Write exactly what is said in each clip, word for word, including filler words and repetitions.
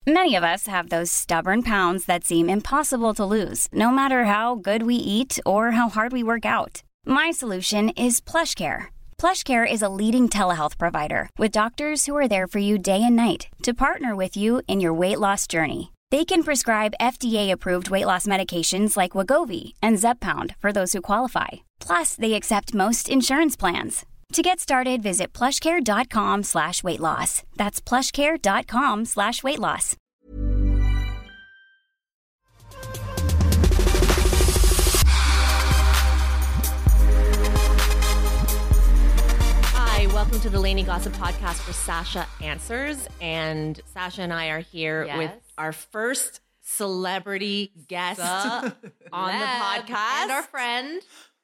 Many of us have those stubborn pounds that seem impossible to lose, no matter how good we eat or how hard we work out. My solution is PlushCare. PlushCare is a leading telehealth provider with doctors who are there for you day and night to partner with you in your weight loss journey. They can prescribe F D A-approved weight loss medications like Wegovy and Zepbound for those who qualify. Plus, they accept most insurance plans. To get started, visit plushcare.com slash weight loss. That's plushcare.com slash weight loss. Hi, welcome to the Lainey Gossip Podcast where Sasha answers. And Sasha and I are here Yes. with our first celebrity guest on the podcast. And our friend.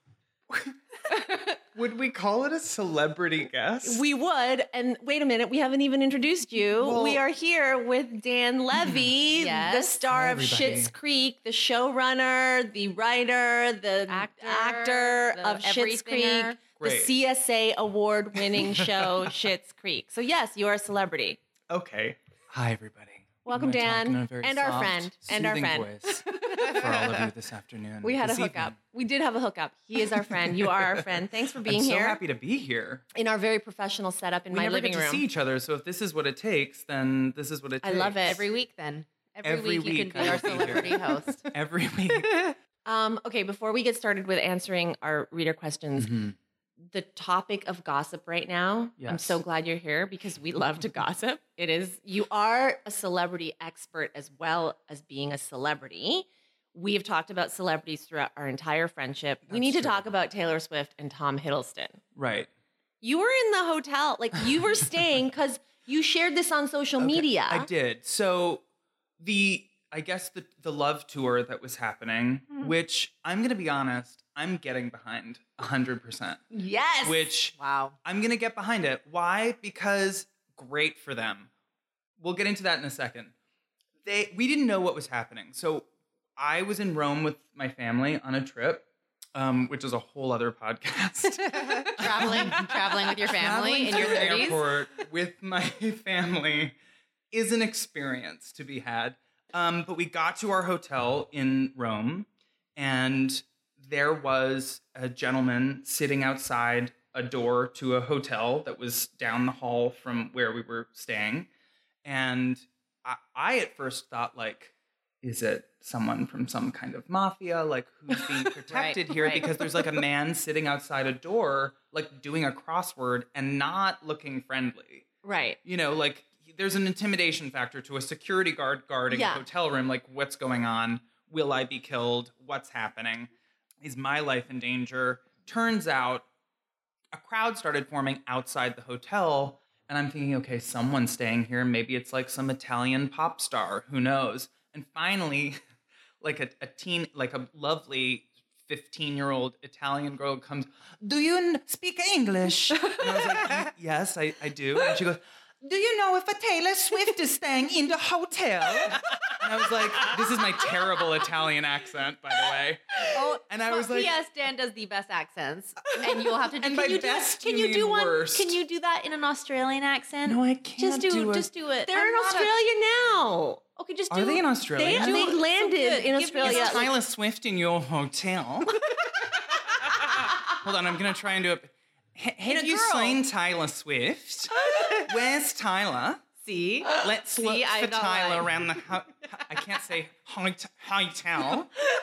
Would we call it a celebrity guest? We would. And wait a minute, we haven't even introduced you. Well- we are here with Dan Levy, Yes. the star Hi, of everybody. Schitt's Creek, the showrunner, the writer, the Actor, actor the of Schitt's Creek, everythinger. the Great. C S A award-winning show Schitt's Creek. So yes, you are a celebrity. Okay. Hi, everybody. Welcome, I'm gonna talk Dan, in a very and our soft, friend, and our soothing friend. voice for all of you this afternoon. We had a this hookup. evening. We did have a hookup. He is our friend. You are our friend. Thanks for being I'm so here happy to be here. in our very professional setup in we my never living get to room. see each other, so if this is what it takes, then this is what it I takes. love it. Every week, then. Every, Every week, you week can I be our will be here. celebrity host. Every week. Um, okay, before we get started with answering our reader questions, Mhm. the topic of gossip right now, I'm Yes. so glad you're here because we love to gossip. It is, you are a celebrity expert as well as being a celebrity. We have talked about celebrities throughout our entire friendship. we That's need to true. talk about Taylor Swift and Tom Hiddleston. Right. You were in the hotel, like you were staying because you shared this on social Okay, media. I did. So the I guess the the love tour that was happening, Mhm. which I'm gonna be honest, I'm getting behind a hundred percent. Yes. Which Wow. I'm going to get behind it. Why? Because great for them. We'll get into that in a second. They we didn't know what was happening. So I was in Rome with my family on a trip, um, which is a whole other podcast. traveling, traveling with your family Traveling in to your the thirties. airport with my family is an experience to be had. Um, but we got to our hotel in Rome, and there was a gentleman sitting outside a door to a hotel that was down the hall from where we were staying. And I, I at first thought, like, is it someone from some kind of mafia? Like, who's being protected here? right. Because there's like a man sitting outside a door, like doing a crossword and not looking friendly. Right. You know, like there's an intimidation factor to a security guard guarding Yeah. a hotel room. Like, what's going on? Will I be killed? What's happening? Is my life in danger? Turns out a crowd started forming outside the hotel. And I'm thinking, okay, someone's staying here. Maybe it's like some Italian pop star. Who knows? And finally, like a, a teen, like a lovely fifteen-year-old Italian girl comes, do you n- speak English? And I was like, "Y- yes, I, I do. And she goes, do you know if a Taylor Swift is staying in the hotel? And I was like, this is my terrible Italian accent, by the way. Oh, And I was like, P S Dan does the best accents, and you'll have to do. And can by you best, do? Can you you do mean one? worst. Can you do that in an Australian accent? no, I can't just do, do it. just do it. They're I'm in not a- Australia now. okay, just do. Are they in They, Australia? they Do it. landed So good. in Give me Australia. Is Tyler Swift in your hotel? Hold on, I'm gonna try and do it. H- have a you girl. seen Tyler Swift? Where's Tyler? See? Let's See, look I'm for not Tyler lying. around the. Ho- I can't say hi- hotel.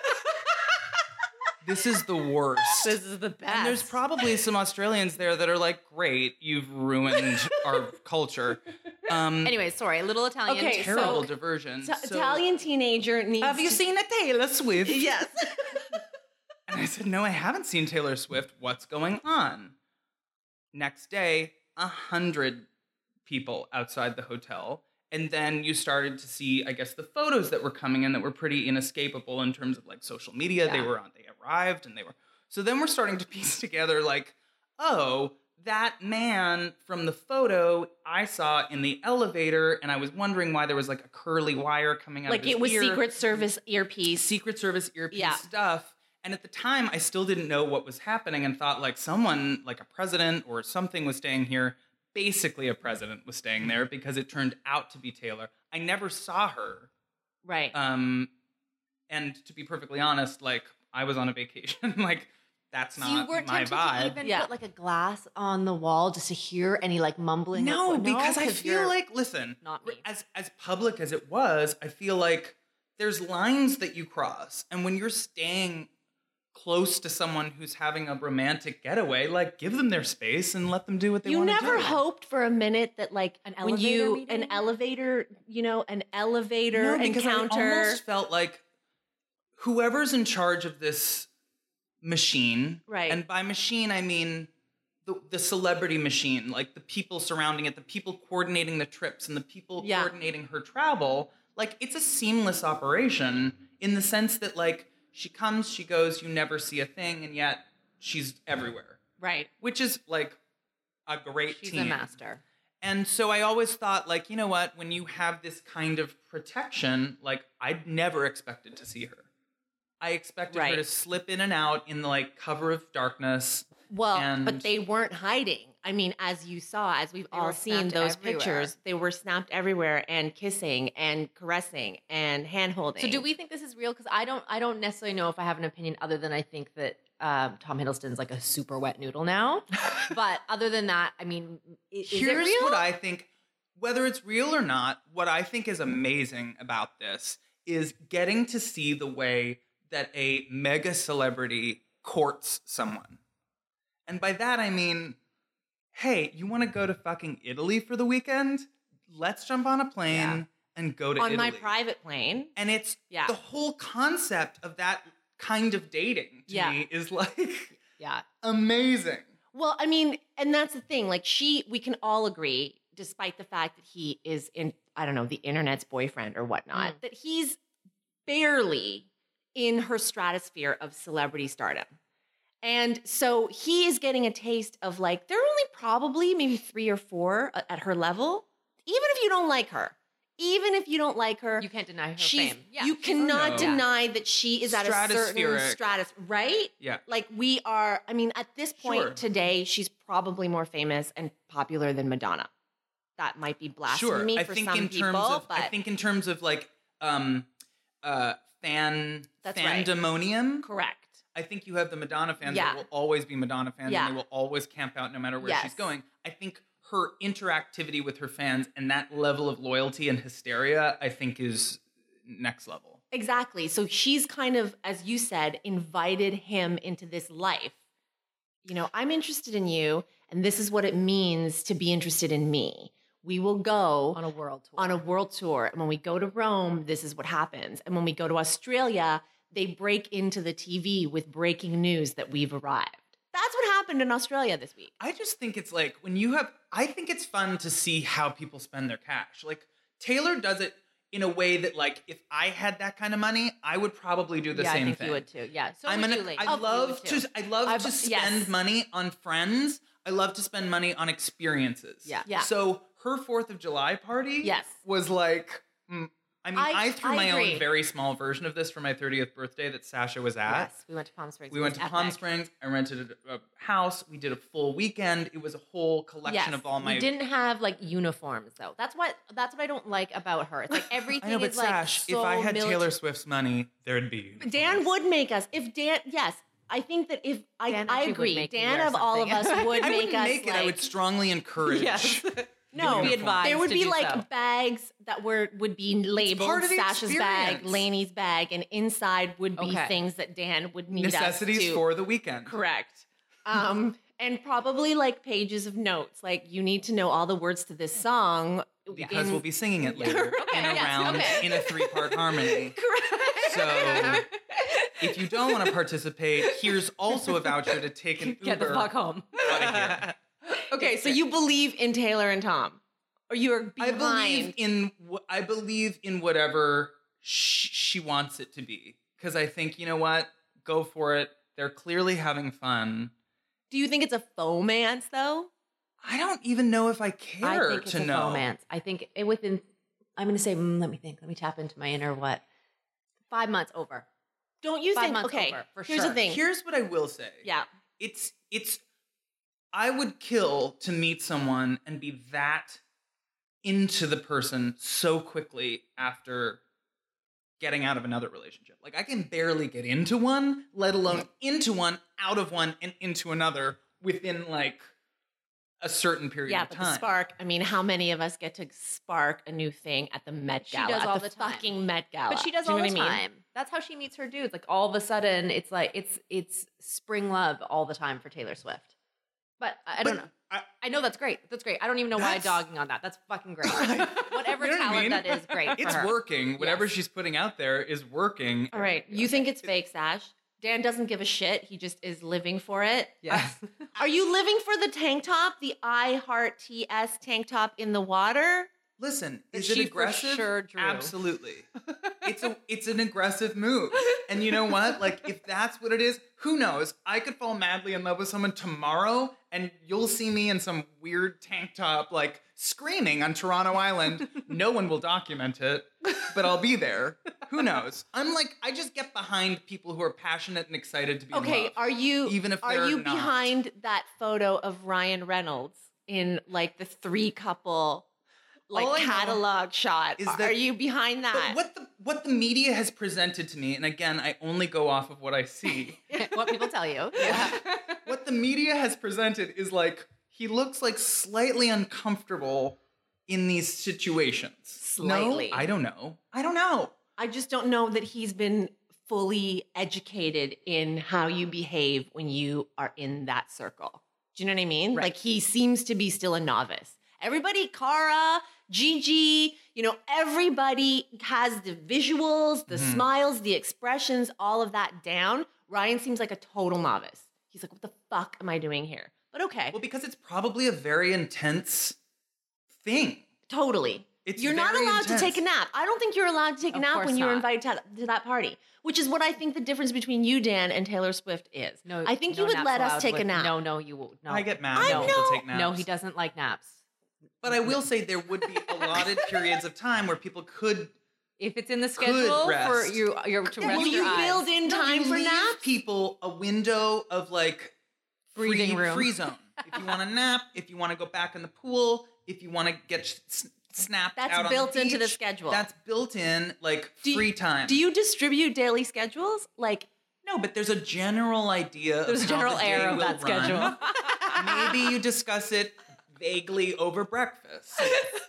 This is the worst. This is the best. And there's probably some Australians there that are like, "Great, you've ruined our culture." Um, Anyway, sorry, little Italian. Okay, terrible so- diversion. T- So- Italian teenager needs. Have you to- seen a Taylor Swift? Yes. And I said, no, I haven't seen Taylor Swift. What's going on? Next day, a hundred people outside the hotel. And then you started to see, I guess, the photos that were coming in that were pretty inescapable in terms of like social media. They Yeah. were on, they arrived and they were. So then we're starting to piece together like, oh, that man from the photo I saw in the elevator, and I was wondering why there was like a curly wire coming out Like of his it was ear. Secret Service earpiece. Secret Service earpiece Yeah. stuff. And at the time, I still didn't know what was happening and thought like someone, like a president or something was staying here. basically a president was staying there because it turned out to be Taylor. I never saw her. Right. Um, and to be perfectly honest, like, I was on a vacation. Like, that's So not you weren't my tempted vibe. to even Yeah. put like a glass on the wall just to hear any like mumbling? No, or, because I 'cause feel you're like, listen, not me. as as public as it was, I feel like there's lines that you cross. And when you're staying close to someone who's having a romantic getaway, like, give them their space and let them do what they You want to do. never hoped for a minute that, like, An when elevator you meeting? an elevator, you know, an elevator No, because encounter. I almost felt like whoever's in charge of this machine, Right. and by machine I mean the, the celebrity machine, like the people surrounding it, the people coordinating the trips, and the people Yeah. coordinating her travel. Like, it's a seamless operation in the sense that, like, she comes, she goes, you never see a thing, and yet she's everywhere, Right. which is like a great She's team. a master. And so I always thought, like, you know what? When you have this kind of protection, like, I'd never expected to see her. I expected her Right. to slip in and out in the, like, cover of darkness. Well, And- but they weren't hiding. I mean, as you saw, as we've They all were seen snapped those everywhere. pictures, they were snapped everywhere and kissing and caressing and hand holding. So do we think this is real? Because I don't, I don't necessarily know if I have an opinion other than I think that um, Tom Hiddleston's like a super wet noodle now. But other than that, I mean, i- is Here's it real? what I think, whether it's real or not, what I think is amazing about this is getting to see the way that a mega celebrity courts someone. And by that, I mean, hey, you want to go to fucking Italy for the weekend? Let's jump on a plane Yeah. and go to on Italy. my private plane? And it's Yeah. the whole concept of that kind of dating to Yeah. me is like yeah. amazing. Well, I mean, and that's the thing. Like, she, we can all agree, despite the fact that he is in, I don't know, the internet's boyfriend or whatnot, Mm. that he's barely in her stratosphere of celebrity stardom. And so he is getting a taste of, like, there are only probably maybe three or four a- at her level. Even if you don't like her, even if you don't like her, You can't deny her she's, fame. Yeah. you she's- cannot No. deny that she is at a certain Stratospheric. stratus, right? Yeah. Like, we are, I mean, at this point Sure. today, she's probably more famous and popular than Madonna. That might be blasphemy Sure. I for think some in people, terms of but I think in terms of like um uh fan That's right. fandemonium. correct. I think you have the Madonna fans Yeah. that will always be Madonna fans Yeah. and they will always camp out no matter where Yes. she's going. I think her interactivity with her fans and that level of loyalty and hysteria, I think, is next level. Exactly. So she's kind of, as you said, invited him into this life. You know, I'm interested in you, and this is what it means to be interested in me. We will go on a world tour. on a world tour. And when we go to Rome, this is what happens. And when we go to Australia, they break into the T V with breaking news that we've arrived. That's what happened in Australia this week. I just think it's like when you have, I think it's fun to see how people spend their cash. Like Taylor does it in a way that, like, if I had that kind of money, I would probably do the yeah, same I think thing. you would too. Yeah. So I'm would gonna, you, Lee. I Oh, you love would too. to, I love I've- to spend yes. money on friends. I love to spend money on experiences. Yeah. Yeah. So her Fourth of July party, Yes. was like. Mm, I mean, I, I- threw I my agree. own very small version of this for my thirtieth birthday that Sasha was at. Yes, we went to Palm Springs. We It went was to Palm epic. Springs. I rented a, a house. We did a full weekend. It was a whole collection Yes, of all my. we didn't have like uniforms though. That's what that's what I don't like about her. It's like everything I know, but is like Sash, so if I had military. Taylor Swift's money, there'd be. Dan would make us. If Dan, yes, I think that if I, Dan I actually would agree, make me Dan wear of all of us something. would I make wouldn't us make it. like. I would strongly encourage. Yes. No, Be advised there would to be do like so. bags that were would be labeled part of the Sasha's bag, experience. Lainey's bag, and inside would be Okay. things that Dan would need Necessities us to for the weekend. correct. Um, and probably like pages of notes, like you need to know all the words to this song Because in- we'll be singing it later Okay, in a yes, round okay. in a three-part harmony. correct. So if you don't want to participate, here's also a voucher to take an Uber Get the fuck home. out of here. Okay, so you believe in Taylor and Tom, or you are I behind? believe in wh- I believe in whatever sh- she wants it to be because I think, you know what, go for it. They're clearly having fun. Do you think it's a fomance though? I don't even know if I I care think it's to a know. romance. I think it within. I'm going to say. mm, let me think. Let me tap into my inner what. Five months over. Don't you Five think? months Okay, over, for here's sure. the thing. Here's what I will say. yeah, It's it's I would kill to meet someone and be that into the person so quickly after getting out of another relationship. Like, I can barely get into one, let alone into one, out of one, and into another within, like, a certain period Yeah, of but time. the spark, I mean, how many of us get to spark a new thing at the Met She Gala? does at all the, the time. fucking Met Gala. But she does Do you all know the what I mean? time. That's how she meets her dudes. Like all of a sudden, it's like it's it's spring love all the time for Taylor Swift. But I, I don't But know. I- I, know that's great. That's great. I don't even know why I'm That's- dogging on that. That's fucking great. Whatever You know what I talent mean? that is, great. It's for her. working. Whatever Yes. she's putting out there is working. All right. You think it's fake, Sash? Dan doesn't give a shit. He just is living for it. Yes. Are you living for the tank top, the I Heart T S tank top in the water? Listen, That is she it for aggressive? sure drew. Absolutely. It's a it's an aggressive move. And you know what? Like, if that's what it is, who knows? I could fall madly in love with someone tomorrow and you'll see me in some weird tank top, like screaming on Toronto Island. No one will document it, but I'll be there. Who knows? I'm like, I just get behind people who are passionate and excited to be in Okay, love. are you Even if are they're you not. behind that photo of Ryan Reynolds in like the three couple like All I know catalog shot? is Are that- you behind that? But what the what the media has presented to me, and again, I only go off of what I see. What people tell you. What the media has presented is like he looks like slightly uncomfortable in these situations. Slightly. No, I don't know. I don't know. I just don't know that he's been fully educated in how you behave when you are in that circle. Do you know what I mean? Right. Like he seems to be still a novice. Everybody, Cara, Gigi, you know, everybody has the visuals, the Mhm. smiles, the expressions, all of that down. Ryan seems like a total novice. He's like, what the fuck am I doing here? But okay, Well, because it's probably a very intense thing. totally. It's You're not very allowed intense. to take a nap. I don't think you're allowed to take a Of nap course when you're not. invited to, to that party, which is what I think the difference between you, Dan, and Taylor Swift is. No, I think no you would naps let us allowed take a with- nap. No, no, you won't. No. I get mad I when people know. take naps. No, he doesn't like naps. But I will say there would be allotted periods of time where people could If it's in the schedule for rest. you, you're to Will rest you your eyes. build in No, time you for leave naps? people a window of like Breathing free, room. free zone. If you want to nap, if you want to go back in the pool, if you want to get s- snapped That's out on built the into the beach, schedule. That's built in, like Do you- free time. Do you distribute daily schedules? Like, No, but there's a general idea. There's a of how general the air day of will that run. schedule. Maybe you discuss it vaguely over breakfast.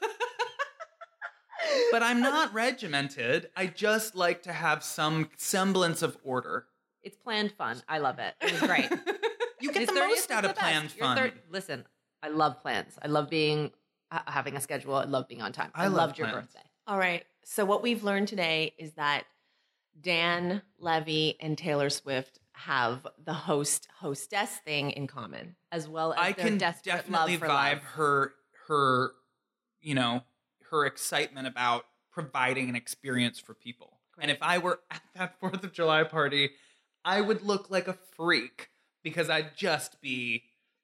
But I'm not regimented. I just like to have some semblance of order. It's planned fun. I love it. It was great. You get His the thirtieth most was out the of best. planned Your fun. thir- Listen, I love plans. I love being ha- having a schedule. I love being on time. I I, love loved your plans. birthday. all right. So what we've learned today is that Dan Levy and Taylor Swift have the host hostess thing in common. As well as I their can desperate definitely love for vibe love. her her you know her excitement about providing an experience for people. And if I were at that Fourth of July party, I would look like a freak because I'd just be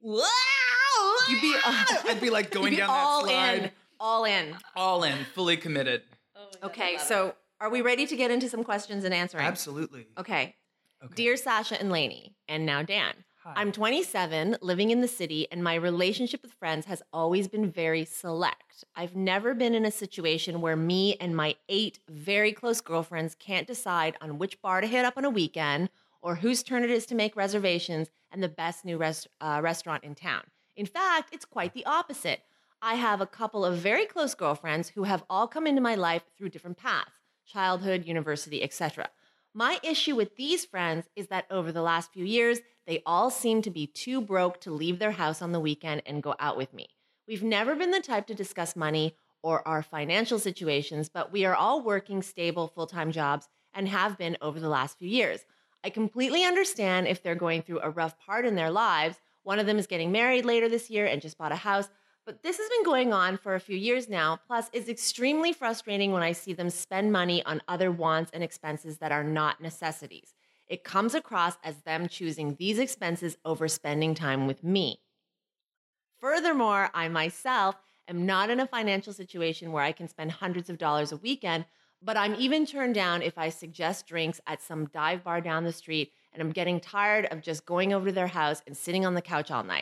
You'd be, I'd be like going you'd be down all that slide, in, all in. all in, fully committed. Okay, so are we ready to get into some questions and answering? Absolutely. Okay. Okay. Dear Sasha and Lainey, and now Dan. Hi. I'm twenty-seven, living in the city, and my relationship with friends has always been very select. I've never been in a situation where me and my eight very close girlfriends can't decide on which bar to hit up on a weekend or whose turn it is to make reservations and the best new rest, uh, restaurant in town. In fact, it's quite the opposite. I have a couple of very close girlfriends who have all come into my life through different paths, childhood, university, et cetera. My issue with these friends is that over the last few years, they all seem to be too broke to leave their house on the weekend and go out with me. We've never been the type to discuss money or our financial situations, but we are all working stable full-time jobs and have been over the last few years. I completely understand if they're going through a rough part in their lives. One of them is getting married later this year and just bought a house. But this has been going on for a few years now. Plus, it's extremely frustrating when I see them spend money on other wants and expenses that are not necessities. It comes across as them choosing these expenses over spending time with me. Furthermore, I myself am not in a financial situation where I can spend hundreds of dollars a weekend, but I'm even turned down if I suggest drinks at some dive bar down the street and I'm getting tired of just going over to their house and sitting on the couch all night. It's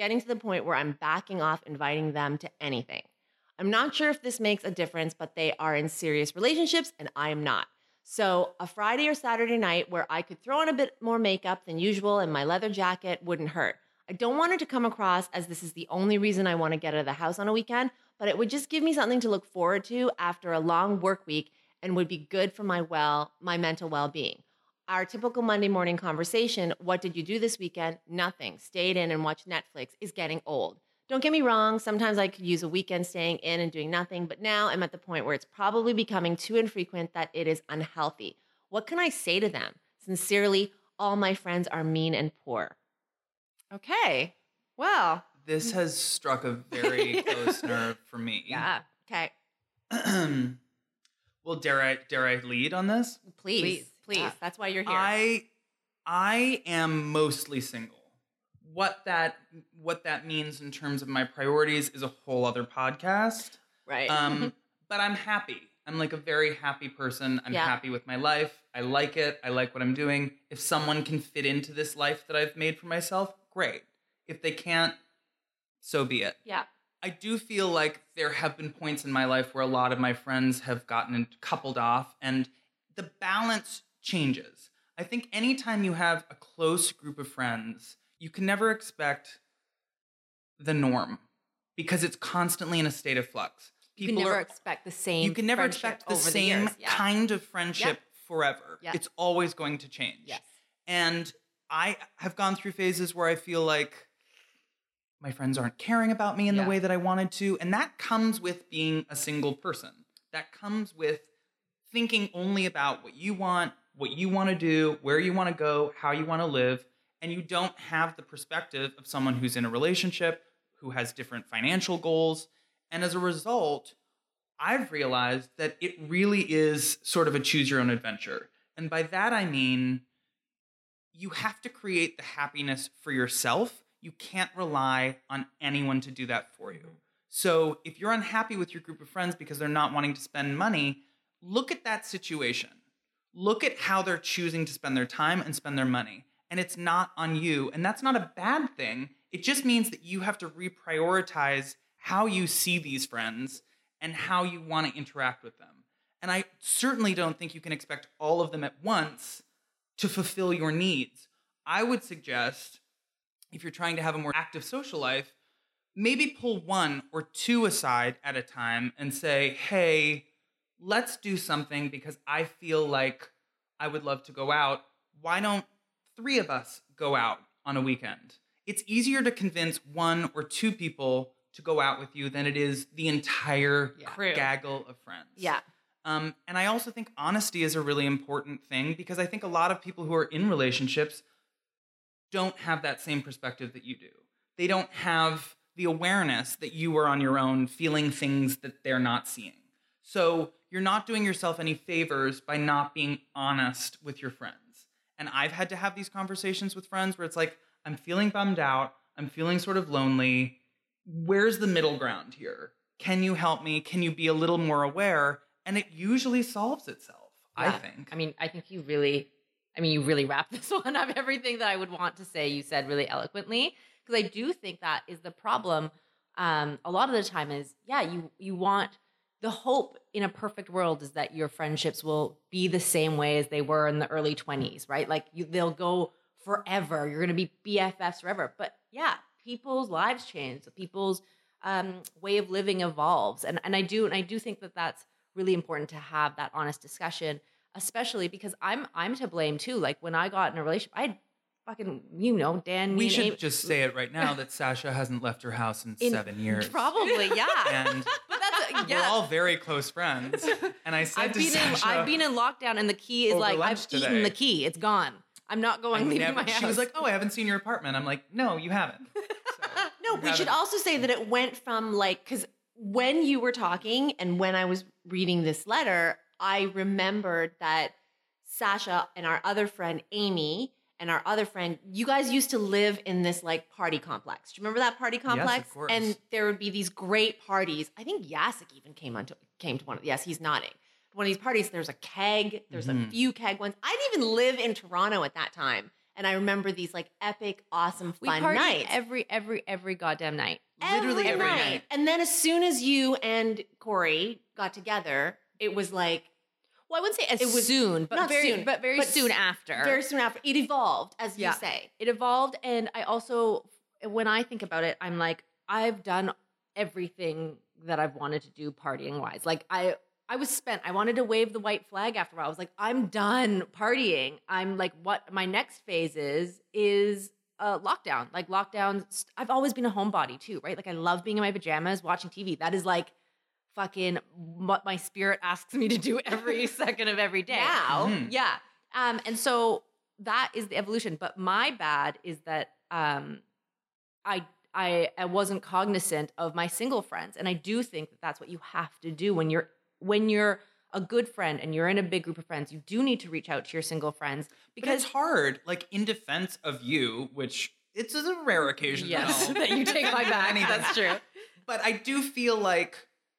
getting to the point where I'm backing off inviting them to anything. I'm not sure if this makes a difference, but they are in serious relationships and I am not. So a Friday or Saturday night where I could throw on a bit more makeup than usual and my leather jacket wouldn't hurt. I don't want it to come across as this is the only reason I want to get out of the house on a weekend, but it would just give me something to look forward to after a long work week and would be good for my well, my mental well-being. Our typical Monday morning conversation, what did you do this weekend? Nothing. Stayed in and watched Netflix, is getting old. Don't get me wrong, sometimes I could use a weekend staying in and doing nothing, but now I'm at the point where it's probably becoming too infrequent that it is unhealthy. What can I say to them? Sincerely, all my friends are mean and poor. Okay, well. This has struck a very close nerve for me. Yeah, okay. Well, dare I, dare I lead on this? Please, please. please. Yeah. That's why you're here. I, I am mostly single. What that what that means in terms of my priorities is a whole other podcast. Right. Um, but I'm happy. I'm like a very happy person. I'm yeah. happy with my life. I like it. I like what I'm doing. If someone can fit into this life that I've made for myself, great. If they can't, so be it. Yeah. I do feel like there have been points in my life where a lot of my friends have gotten coupled off and the balance changes. I think anytime you have a close group of friends, you can never expect the norm because it's constantly in a state of flux. People you can never are, expect the same You can never expect the same the yeah. kind of friendship yeah. forever. Yeah. It's always going to change. Yes. And I have gone through phases where I feel like my friends aren't caring about me in yeah. the way that I wanted to. And that comes with being a single person. That comes with thinking only about what you want, what you want to do, where you want to go, how you want to live. And you don't have the perspective of someone who's in a relationship, who has different financial goals. And as a result, I've realized that it really is sort of a choose your own adventure. And by that, I mean, you have to create the happiness for yourself. You can't rely on anyone to do that for you. So if you're unhappy with your group of friends because they're not wanting to spend money, look at that situation. Look at how they're choosing to spend their time and spend their money. And it's not on you. And that's not a bad thing. It just means that you have to reprioritize how you see these friends and how you want to interact with them. And I certainly don't think you can expect all of them at once to fulfill your needs. I would suggest, if you're trying to have a more active social life, maybe pull one or two aside at a time and say, hey, let's do something because I feel like I would love to go out. Why don't three of us go out on a weekend? It's easier to convince one or two people to go out with you than it is the entire yeah. gaggle of friends. Yeah. Um, and I also think honesty is a really important thing because I think a lot of people who are in relationships don't have that same perspective that you do. They don't have the awareness that you are on your own feeling things that they're not seeing. So you're not doing yourself any favors by not being honest with your friends. And I've had to have these conversations with friends where it's like, I'm feeling bummed out. I'm feeling sort of lonely. Where's the middle ground here? Can you help me? Can you be a little more aware? And it usually solves itself, yeah. I think. I mean, I think you really, I mean, you really wrapped this one up. Everything that I would want to say, you said really eloquently. Because I do think that is the problem. Um, a lot of the time is, yeah, you you want, the hope in a perfect world is that your friendships will be the same way as they were in the early twenties, right? Like you, they'll go forever. You're going to be B F Fs forever. But yeah, people's lives change. People's um, way of living evolves. And and I do and I do think that that's really important to have that honest discussion, especially because I'm I'm to blame too. Like when I got in a relationship, I had fucking, you know, Dan. We me should and Amy, just say it right now that Sasha hasn't left her house in, in seven years. Probably, yeah. And but that's yeah. we're all very close friends. And I said I've to been Sasha, in, I've been in lockdown, and the key is over like lunch I've today. eaten the key. It's gone. I'm not going I leaving never- my house. She was like, "Oh, I haven't seen your apartment." I'm like, "No, you haven't." So, No, you we should haven't. also say that it went from like, because when you were talking and when I was reading this letter, I remembered that Sasha and our other friend, Amy, and our other friend, you guys used to live in this like party complex. Do you remember that party complex? of course. And there would be these great parties. I think Yasik even came onto came to one of yes, he's nodding. One of these parties, there's a keg, there's Mhm. a few keg ones. I didn't even live in Toronto at that time. And I remember these like epic, awesome, We fun partied nights. every every every goddamn night. Literally every night. And then as soon as you and Corey got together, it was like Well, I wouldn't say as It was- soon, but not very soon, but very but soon s- after. very soon after. It evolved, as Yeah. you say. It evolved, and I also, when I think about it, I'm like, I've done everything that I've wanted to do partying wise. Like I, I was spent. I wanted to wave the white flag after a while. I was like, I'm done partying. I'm like, what my next phase is is uh, lockdown. Like lockdowns. I've always been a homebody too, right? Like I love being in my pajamas, watching T V. That is like fucking what my spirit asks me to do every second of every day. Now, Mhm. Yeah. Um, and so that is the evolution. But my bad is that um, I, I I wasn't cognizant of my single friends, and I do think that that's what you have to do when you're when you're a good friend and you're in a big group of friends. You do need to reach out to your single friends Because because it's hard, like in defense of you, which it's a rare occasion. yes, and all. that you take my back. Anything. That's true. But I do feel like,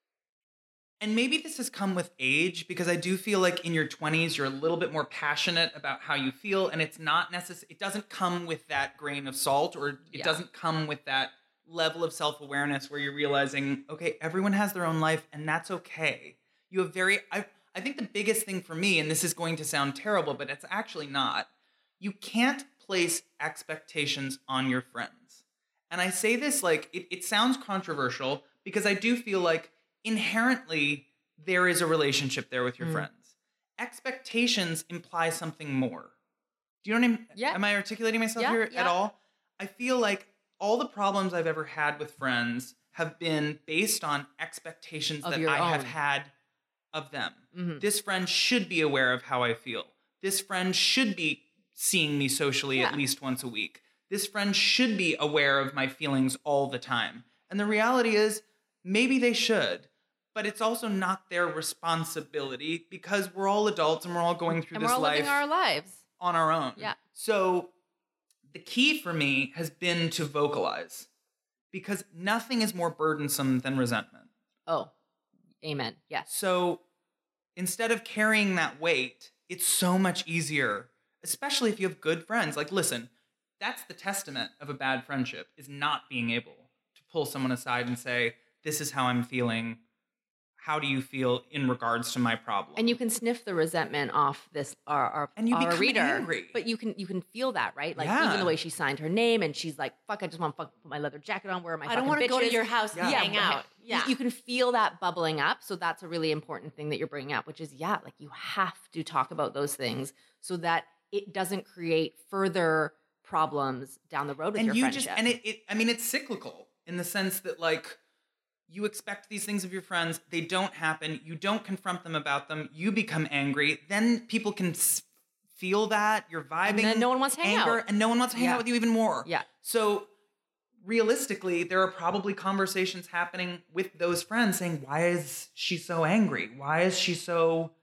and maybe this has come with age, because I do feel like in your twenties, you're a little bit more passionate about how you feel. And it's not necessary, it doesn't come with that grain of salt, or it Yeah. doesn't come with that level of self awareness where you're realizing, okay, everyone has their own life and that's okay. You have very, I, I think the biggest thing for me, and this is going to sound terrible, but it's actually not, you can't place expectations on your friends. And I say this like, it, it sounds controversial because I do feel like inherently there is a relationship there with your Mm. friends. Expectations imply something more. Do you know what I mean? Yeah. Am I articulating myself Yeah, here yeah. at all? I feel like all the problems I've ever had with friends have been based on expectations Of that your I have own. had of them. Mhm. This friend should be aware of how I feel. This friend should be seeing me socially at Yeah. least once a week. This friend should be aware of my feelings all the time. And the reality is, maybe they should, but it's also not their responsibility because we're all adults and we're all going through And this we're all life living our lives. on our own. Yeah. So the key for me has been to vocalize, because nothing is more burdensome than resentment. Oh, amen. Yes. So instead of carrying that weight, it's so much easier, especially if you have good friends. Like, listen, that's the testament of a bad friendship, is not being able to pull someone aside and say, this is how I'm feeling. How do you feel in regards to my problem? And you can sniff the resentment off this our our, And you our become reader, angry. but you can you can feel that, right? Like Yeah. even the way she signed her name, and she's like, "Fuck, I just want to fuck put my leather jacket on. Where are my I don't want to go to your house and Yeah. hang right. out. Yeah. You, you can feel that bubbling up. So that's a really important thing that you're bringing up, which is yeah, like you have to talk about those things so that it doesn't create further problems down the road with and your you friendship. just and it, it I mean, it's cyclical in the sense that, like, you expect these things of your friends, they don't happen, you don't confront them about them, you become angry, then people can s- feel that you're vibing, And then no one wants to hang anger, out. and no one wants to hang Yeah. out with you even more. Yeah. So realistically, there are probably conversations happening with those friends saying, why is she so angry? Why is she so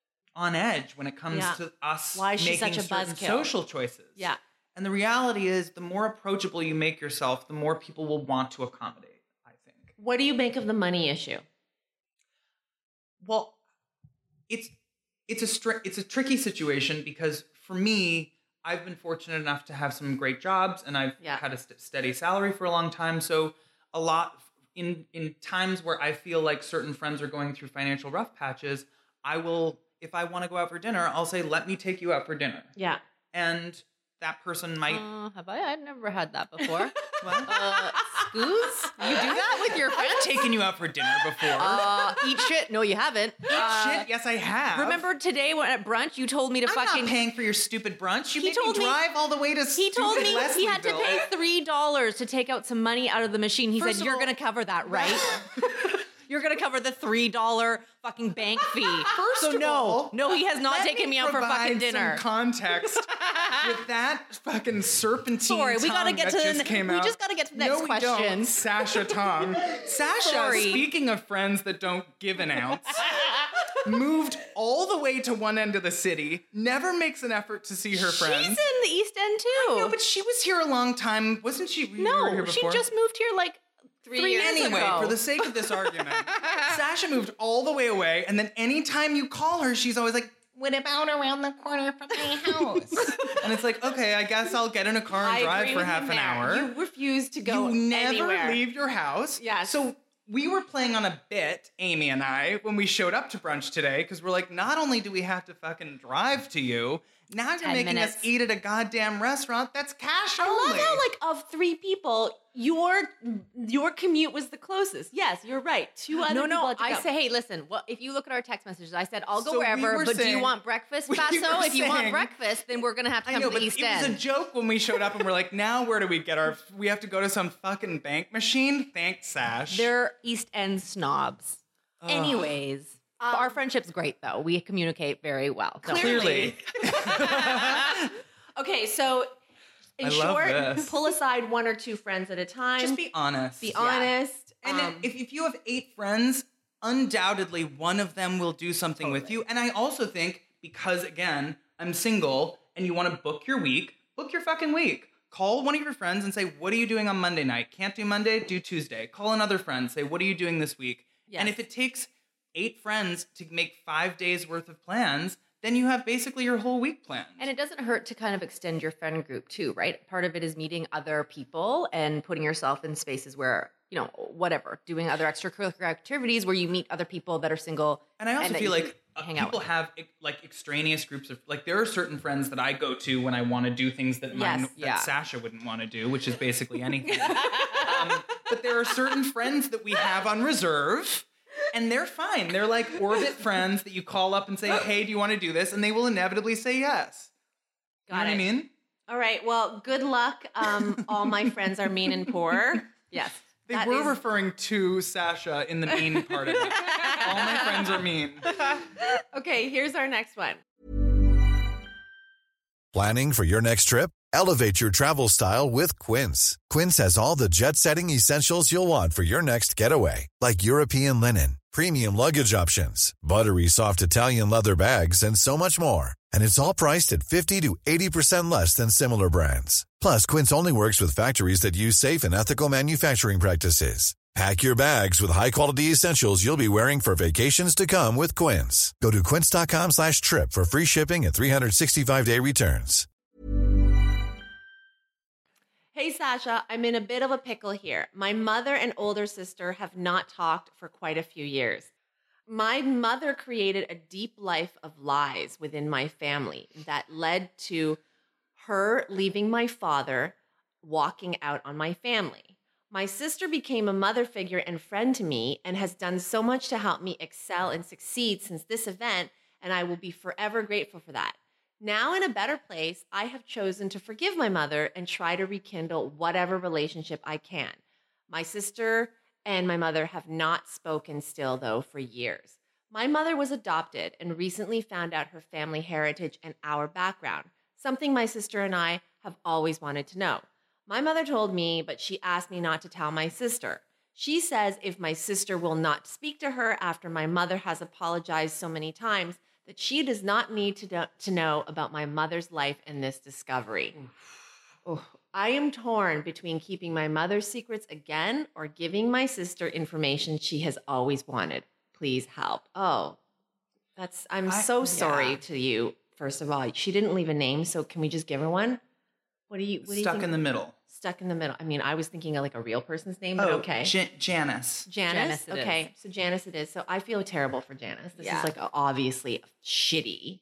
on edge when it comes Yeah. to us Why is she making such a certain buzzkill? social choices? Yeah. And the reality is, the more approachable you make yourself, the more people will want to accommodate, I think. What do you make of the money issue? Well, it's it's a stri- it's a tricky situation because for me, I've been fortunate enough to have some great jobs, and I've Yeah. had a st- steady salary for a long time. So a lot in in times where I feel like certain friends are going through financial rough patches, I will, if I want to go out for dinner, I'll say, "Let me take you out for dinner," Yeah. and that person might. Uh, have I? I've never had that before. What? uh, Scoos? You do that with your friends? I've taken you out for dinner before. Uh, eat shit. No, you haven't. Eat Uh, shit? Yes, I have. Remember today when at brunch you told me to I'm fucking. not paying for your stupid brunch. You He made told me me- drive all the way to He told me stupid he had to Leslieville. pay three dollars to take out some money out of the machine. He First said, of "You're all- going to cover that, right? You're going to cover the three dollar fucking bank fee." First so of no, all, no, he has not let taken me out for provide fucking dinner. Some context with that fucking serpentine Sorry, we gotta tongue get that to the just ne- came we out. just gotta get to the next no, we question. Don't. Sasha Tong. Sasha, Sorry. speaking of friends that don't give an ounce, moved all the way to one end of the city, never makes an effort to see her friends. She's in the East End too. No, but she was here a long time, wasn't she? You were here no, she before? just moved here like three, Three years Anyway, ago. for the sake of this argument, Sasha moved all the way away, and then anytime you call her, she's always like, what about around the corner from my house? And it's like, okay, I guess I'll get in a car and I drive agree for with half him an there. hour. You refuse to go You never anywhere. leave your house. Yes. So we were playing on a bit, Amy and I, when we showed up to brunch today, because we're like, not only do we have to fucking drive to you, now you're Ten making minutes. us eat at a goddamn restaurant that's cash I only. love how, like, of three people, your your commute was the closest. Yes, you're right. Two other No, people no. had to I go. say, hey, listen. Well, if you look at our text messages, I said I'll go So we wherever. were But do saying- you want breakfast, we Fatso? were If you want saying- breakfast, then we're gonna have to I come know, to but the East it was a End. joke when we showed up and we're like, now where do we get our, we have to go to some fucking bank machine? Thanks, Sash. They're East End snobs. Ugh. Anyways, Um, our friendship's great though. We communicate very well. Don't Clearly. Clearly. Okay, so in I love short, this. pull aside one or two friends at a time. Just be honest. Be honest. And then um, if, if you have eight friends, undoubtedly one of them will do something with you. And I also think, because again, I'm single and you want to book your week, book your fucking week. Call one of your friends and say, what are you doing on Monday night? Can't do Monday? Do Tuesday. Call another friend. Say, what are you doing this week? Yes. And if it takes eight friends to make five days worth of plans, then you have basically your whole week planned. And it doesn't hurt to kind of extend your friend group too, right? Part of it is meeting other people and putting yourself in spaces where, you know, whatever, doing other extracurricular activities where you meet other people that are single. And I also that feel you like can uh, hang out people with. have ex- like extraneous groups of, like, there are certain friends that I go to when I want to do things that, Yes, mine, that yeah. Sasha wouldn't want to do, which is basically anything. um, but there are certain friends that we have on reserve, and they're fine. They're like orbit friends that you call up and say, hey, do you want to do this? And they will inevitably say yes. Got you know it. what I mean? All right. Well, good luck. Um, all my friends are mean and poor. Yes. They That were is- referring to Sasha in the mean part of it. All my friends are mean. Okay, here's our next one. Planning for your next trip? Elevate your travel style with Quince. Quince has all the jet-setting essentials you'll want for your next getaway, like European linen, premium luggage options, buttery soft Italian leather bags, and so much more. And it's all priced at fifty to eighty percent less than similar brands. Plus, Quince only works with factories that use safe and ethical manufacturing practices. Pack your bags with high-quality essentials you'll be wearing for vacations to come with Quince. Go to quince.com slash trip for free shipping and three sixty-five day returns. Hey, Sasha, I'm in a bit of a pickle here. My mother and older sister have not talked for quite a few years. My mother created a deep life of lies within my family that led to her leaving my father, walking out on my family. My sister became a mother figure and friend to me and has done so much to help me excel and succeed since this event, and I will be forever grateful for that. Now in a better place, I have chosen to forgive my mother and try to rekindle whatever relationship I can. My sister and my mother have not spoken still, though, for years. My mother was adopted and recently found out her family heritage and our background, something my sister and I have always wanted to know. My mother told me, but she asked me not to tell my sister. She says if my sister will not speak to her after my mother has apologized so many times, that she does not need to, do- to know about my mother's life in this discovery. Oh, I am torn between keeping my mother's secrets again or giving my sister information she has always wanted. Please help. Oh, that's, I'm I- so sorry yeah. to you. First of all, she didn't leave a name, so can we just give her one? What do you, what do you Stuck think? in the middle. Stuck in the middle. I mean, I was thinking of like a real person's name, but Oh, okay. Ja- Janice. Janice? Janice it Okay, so Janice it is. So I feel terrible for Janice. This Yeah. is like a, obviously shitty,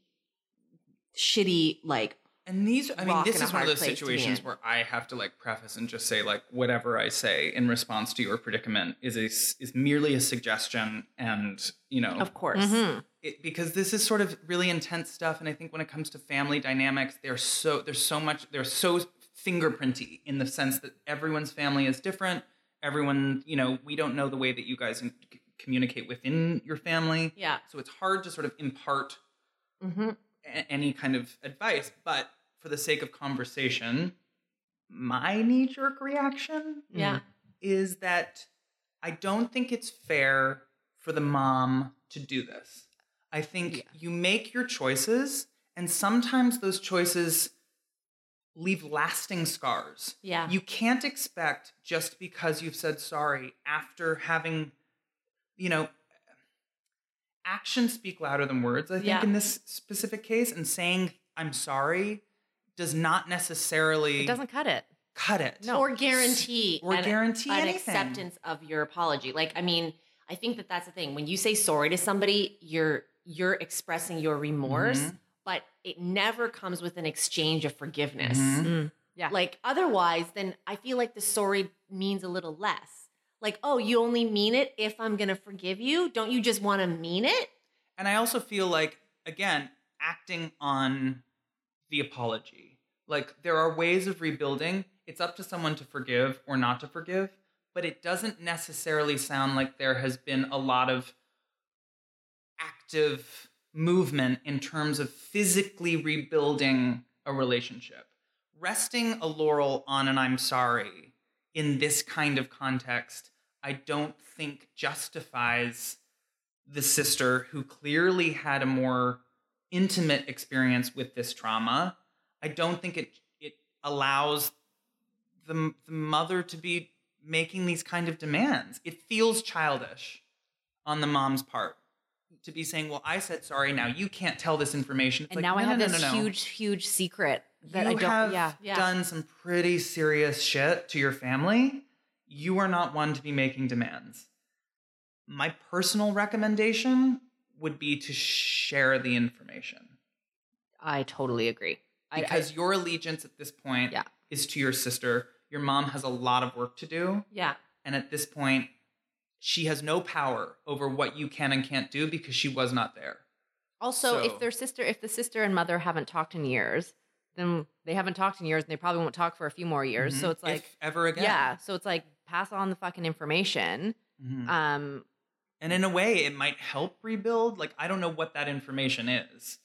shitty, like, And these, I mean, rock this and a is one of hard those place to be situations in. where I have to like preface and just say like whatever I say in response to your predicament is a s- is merely a suggestion, and you know, of course. Mhm. it, because this is sort of really intense stuff. And I think when it comes to family dynamics, they're so there's so much they're so fingerprinty in the sense that everyone's family is different. Everyone, you know, we don't know the way that you guys in, c- communicate within your family. Yeah. So it's hard to sort of impart Mm-hmm. a- any kind of advice, but for the sake of conversation, my knee-jerk reaction Yeah. is that I don't think it's fair for the mom to do this. I think Yeah. you make your choices, and sometimes those choices leave lasting scars. Yeah. You can't expect just because you've said sorry after having, you know, actions speak louder than words, I think, Yeah. in this specific case. And saying, I'm sorry, does not necessarily It doesn't cut it. cut it. No. Or guarantee Or an, guarantee an anything. acceptance of your apology. Like, I mean, I think that that's the thing. When you say sorry to somebody, you're you're expressing your remorse, Mhm. but it never comes with an exchange of forgiveness. Mhm. Mm. Yeah. Like otherwise, then I feel like the sorry means a little less. Like, oh, you only mean it if I'm going to forgive you? Don't you just want to mean it? And I also feel like, again, acting on the apology. Like, there are ways of rebuilding. It's up to someone to forgive or not to forgive, but it doesn't necessarily sound like there has been a lot of active movement in terms of physically rebuilding a relationship. Resting a laurel on an I'm sorry in this kind of context, I don't think justifies the sister who clearly had a more intimate experience with this trauma. I don't think it it allows the, the mother to be making these kind of demands. It feels childish on the mom's part to be saying, well, I said sorry, now you can't tell this information. It's And like, now I no, have no, this no, no, no. huge, huge secret that you I don't. have yeah. Yeah. done some pretty serious shit to your family. You are not one to be making demands. My personal recommendation would be to share the information. I totally agree. I- Because I, your allegiance at this point Yeah. is to your sister. Your mom has a lot of work to do. Yeah. And at this point, she has no power over what you can and can't do because she was not there. also, So- if their sister, if the sister and mother haven't talked in years, then they haven't talked in years, and they probably won't talk for a few more years. So Mhm. it's like, if ever again. yeah. So it's like pass on the fucking information. Mhm. Um, And in a way, it might help rebuild. Like, I don't know what that information is.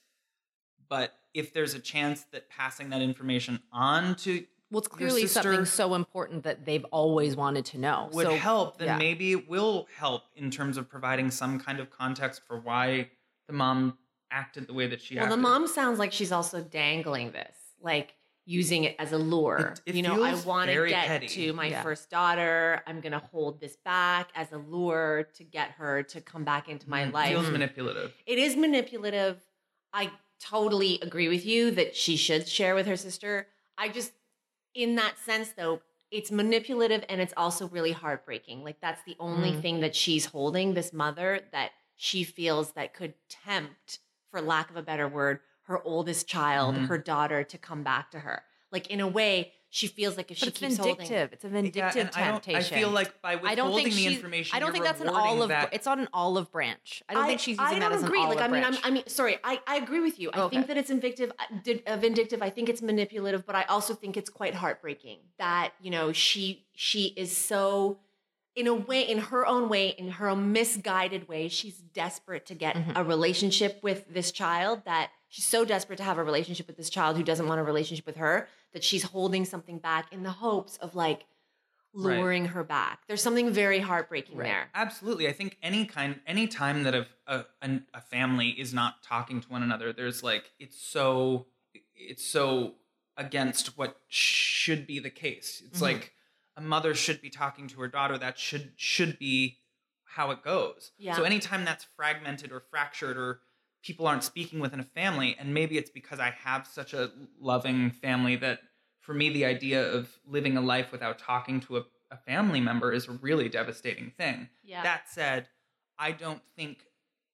But if there's a chance that passing that information on to well, it's your clearly sister something so important that they've always wanted to know. would so, help, then yeah. maybe it will help in terms of providing some kind of context for why the mom acted the way that she Well, acted. the mom sounds like she's also dangling this, like using it as a lure. It- it you know, I feels want to very get petty. to my Yeah. first daughter. I'm going to hold this back as a lure to get her to come back into my Mm, life. feels manipulative. It is manipulative. I totally agree with you that she should share with her sister. I just, in that sense, though, it's manipulative and it's also really heartbreaking. Like, that's the only Mm. thing that she's holding, this mother, that she feels that could tempt, for lack of a better word, her oldest child, Mhm. her daughter, to come back to her. Like, in a way, she feels like if but she it's keeps holding. vindictive. It's a Yeah, vindictive and I don't- temptation. I feel like by I don't withholding think the she's- information, I don't you're think that's an rewarding olive. that. It's on an olive branch. I don't think she's using I that don't as agree. an olive Like, I mean, I'm, branch. I mean, sorry, I, I agree with you. I Okay. think that it's vindictive, uh, di- uh, vindictive. I think it's manipulative, but I also think it's quite heartbreaking that, you know, she she is so, in a way, in her own way, in her own misguided way, she's desperate to get Mhm. a relationship with this child, that she's so desperate to have a relationship with this child who doesn't want a relationship with her, that she's holding something back in the hopes of, like, Right. luring her back. There's something very heartbreaking Right. there. Absolutely. I think any kind, any time that a, a a a family is not talking to one another, there's like it's so it's so against what should be the case. It's Mhm. like a mother should be talking to her daughter. That should should be how it goes. Yeah. So anytime that's fragmented or fractured or people aren't speaking within a family, and maybe it's because I have such a loving family that for me the idea of living a life without talking to a, a family member is a really devastating thing. Yeah. That said, I don't think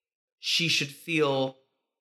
she should feel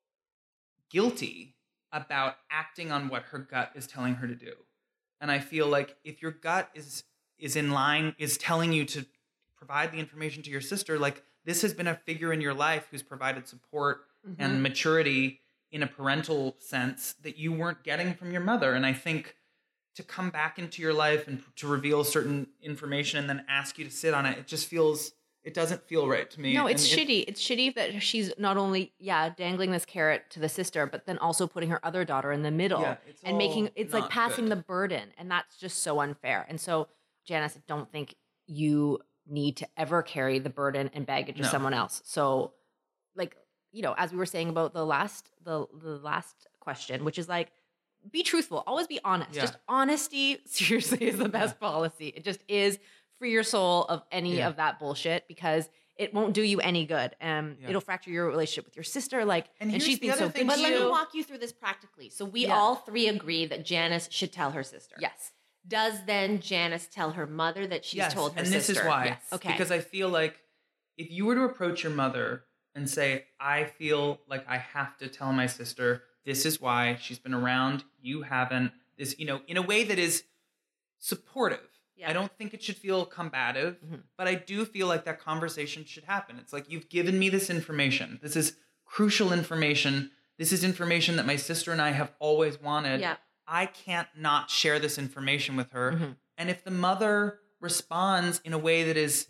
guilty about acting on what her gut is telling her to do. And I feel like if your gut is is in line, is telling you to provide the information to your sister, like this has been a figure in your life who's provided support Mhm. and maturity in a parental sense that you weren't getting from your mother. And I think to come back into your life and to reveal certain information and then ask you to sit on it, it just feels, it doesn't feel right to me. No, it's And it- shitty. It's shitty that she's not only, yeah, dangling this carrot to the sister, but then also putting her other daughter in the middle Yeah, it's and making all it's like not passing good. the burden. And that's just so unfair. And so, Janice, I don't think you need to ever carry the burden and baggage of No. someone else. So, like, you know, as we were saying about the last the the last question, which is like, be truthful, always be honest. Yeah. Just honesty, seriously, is the best policy. It just is. Free your soul of any Yeah. of that bullshit, because it won't do you any good. Um, Yeah. it'll fracture your relationship with your sister. Like, And and, here's she's the been other so thing good But to let you. me walk you through this practically. So we Yeah. all three agree that Janice should tell her sister. Yes. Does then Janice tell her mother that she's Yes, told her and sister? this is why. Yes. Okay. Because I feel like if you were to approach your mother and say, I feel like I have to tell my sister, this is why she's been around, you haven't, this, you know, in a way that is supportive. Yeah. I don't think it should feel combative, Mhm. but I do feel like that conversation should happen. It's like, you've given me this information. This is crucial information. This is information that my sister and I have always wanted. Yeah. I can't not share this information with her. Mhm. And if the mother responds in a way that is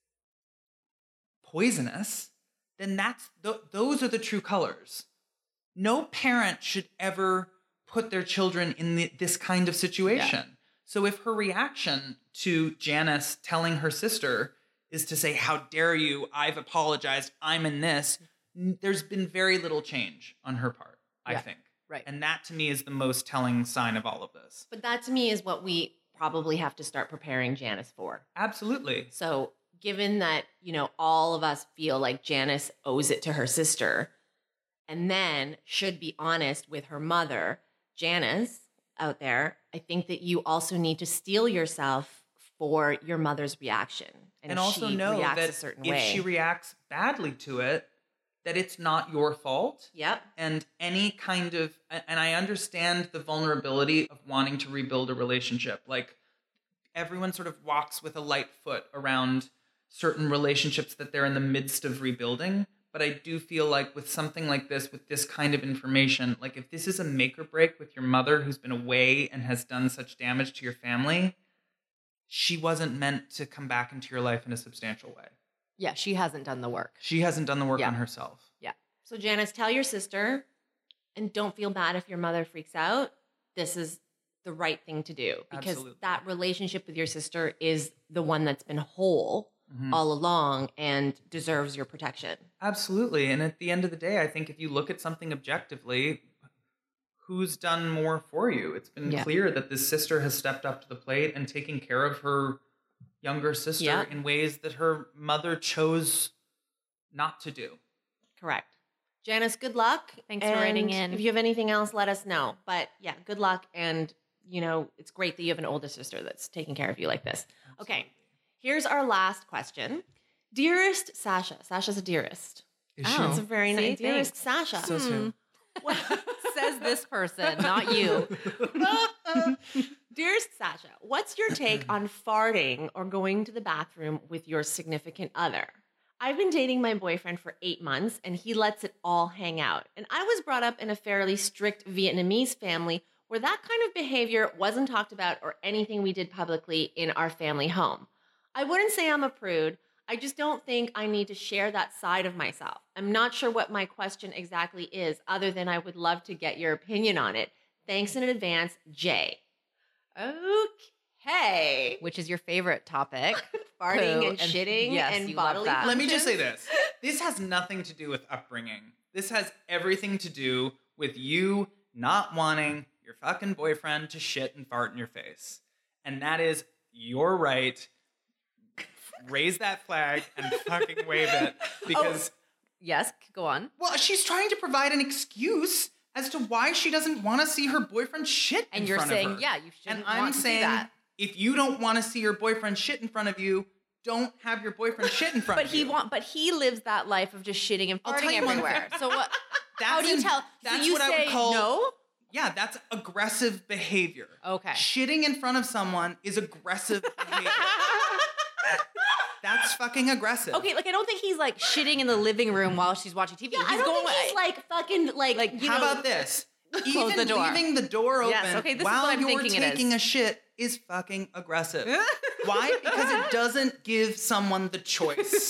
poisonous, then that's th- those are the true colors. No parent should ever put their children in the, this kind of situation. So if her reaction to Janice telling her sister is to say, how dare you, I've apologized, I'm in this, n- there's been very little change on her part, I Yeah. think. Right. And that to me is the most telling sign of all of this. But that to me is what we probably have to start preparing Janice for. Absolutely. So given that, you know, all of us feel like Janice owes it to her sister and then should be honest with her mother, Janice out there, I think that you also need to steel yourself for your mother's reaction. And, if also she know reacts that a certain if way. she reacts badly to it, that it's not your fault. Yep. And any kind of, and I understand the vulnerability of wanting to rebuild a relationship. Like, everyone sort of walks with a light foot around certain relationships that they're in the midst of rebuilding. But I do feel like with something like this, with this kind of information, like if this is a make or break with your mother who's been away and has done such damage to your family, she wasn't meant to come back into your life in a substantial way. Yeah, she hasn't done the work. She hasn't done the work Yeah. on herself. So Janice, tell your sister and don't feel bad if your mother freaks out. This is the right thing to do because Absolutely. that relationship with your sister is the one that's been whole Mhm. all along and deserves your protection. Absolutely. And at the end of the day, I think if you look at something objectively, who's done more for you? It's been Yeah. clear that this sister has stepped up to the plate and taken care of her younger sister Yeah. in ways that her mother chose not to do. Correct. Janice, good luck. Thanks for writing And in. If you have anything else, let us know. But yeah, good luck. And, you know, it's great that you have an older sister that's taking care of you like this. Okay. Here's our last question. Dearest Sasha. Sasha's a dearest. Is Oh. That's a very Say nice. Dearest thanks. Sasha. So soon. Says this person, not you. Dearest Sasha, what's your take on farting or going to the bathroom with your significant other? I've been dating my boyfriend for eight months and he lets it all hang out. And I was brought up in a fairly strict Vietnamese family where that kind of behavior wasn't talked about or anything we did publicly in our family home. I wouldn't say I'm a prude. I just don't think I need to share that side of myself. I'm not sure what my question exactly is, other than I would love to get your opinion on it. Thanks in advance, Jay. Okay. Which is your favorite topic? Farting Poo and shitting yes, and you love bodily that. Let me just say functions. this. This has nothing to do with upbringing. This has everything to do with you not wanting your fucking boyfriend to shit and fart in your face. And that is your right. Raise that flag and fucking wave it. Because, Yes, go on. well, she's trying to provide an excuse as to why she doesn't want to see her boyfriend shit And in you're front saying, of her. yeah, you shouldn't And I'm want to saying, do that. if you don't want to see your boyfriend shit in front of you, don't have your boyfriend shit in front But of he you. want, but he lives that life of just shitting and I'll tell farting you one everywhere. thing. So what? That's how do you in- tell? That's so you what say I would call no. Yeah, that's aggressive behavior. Okay. Shitting in front of someone is aggressive behavior. That's fucking aggressive. Okay, like I don't think he's like shitting in the living room while she's watching T V. Yeah, he's I don't going think he's like fucking like, Like, you How know, about this? Close Even the door. leaving the door open Yes, okay, this is while what I'm you're thinking it taking is. a shit is fucking aggressive. Why? Because it doesn't give someone the choice.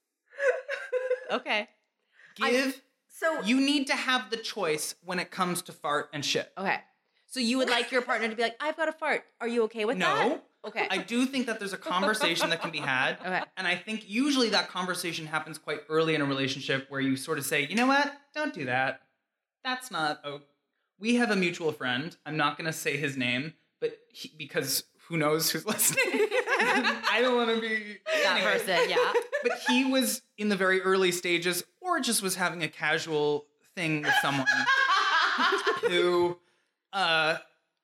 okay. Give. So You need to have the choice when it comes to fart and shit. Okay. So you would like your partner to be like, I've got a fart. Are you okay with that? No. Okay. I do think that there's a conversation that can be had. Okay. And I think usually that conversation happens quite early in a relationship where you sort of say, you know what? Don't do that. That's not, oh, we have a mutual friend. I'm not going to say his name, but he, because who knows who's listening. I don't want to be that anyway. person, yeah. but he was in the very early stages, or just was having a casual thing with someone who uh,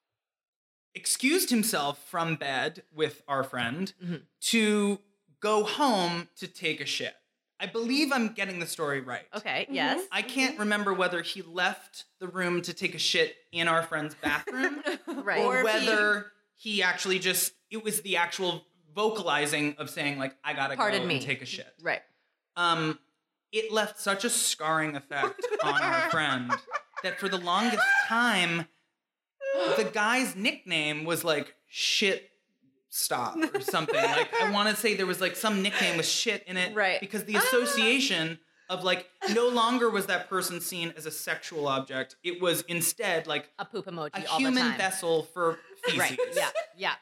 excused himself from bed with our friend Mm-hmm. to go home to take a shit. I believe I'm getting the story right. Okay, yes. I can't remember whether he left the room to take a shit in our friend's bathroom Right. or, Or if he- whether he actually just, it was the actual vocalizing of saying, like, I gotta Pardon go me. and take a shit. Right. Um, it left such a scarring effect on our friend that for the longest time, the guy's nickname was like shit stop or something. Like, I want to say there was like some nickname with shit in it. Right. Because the association of like, no longer was that person seen as a sexual object. It was instead like A poop emoji a all the human time. vessel for feces. Right. Yeah. Yeah.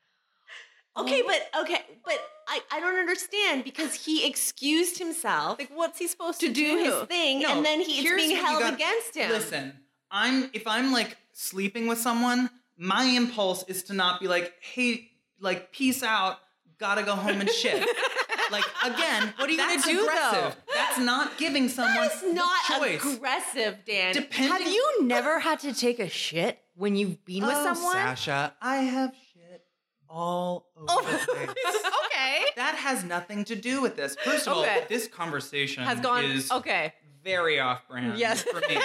Okay, but okay, but I, I don't understand because he excused himself Like, what's he supposed to do his thing, No, and then he it's here's being what you held got- against him. Listen, I'm if I'm like sleeping with someone, my impulse is to not be like, hey, like, peace out, gotta go home and shit. Like, again, what are you gonna that's do, aggressive. That's not giving someone That is not the choice. aggressive, Dan. Depending, Have you never had to take a shit when you've been with Oh, someone? Sasha, I have shit all over Oh. the place. Okay. That has nothing to do with this. First of all, Okay. this conversation Has gone. is Okay. very off-brand Yes. for me.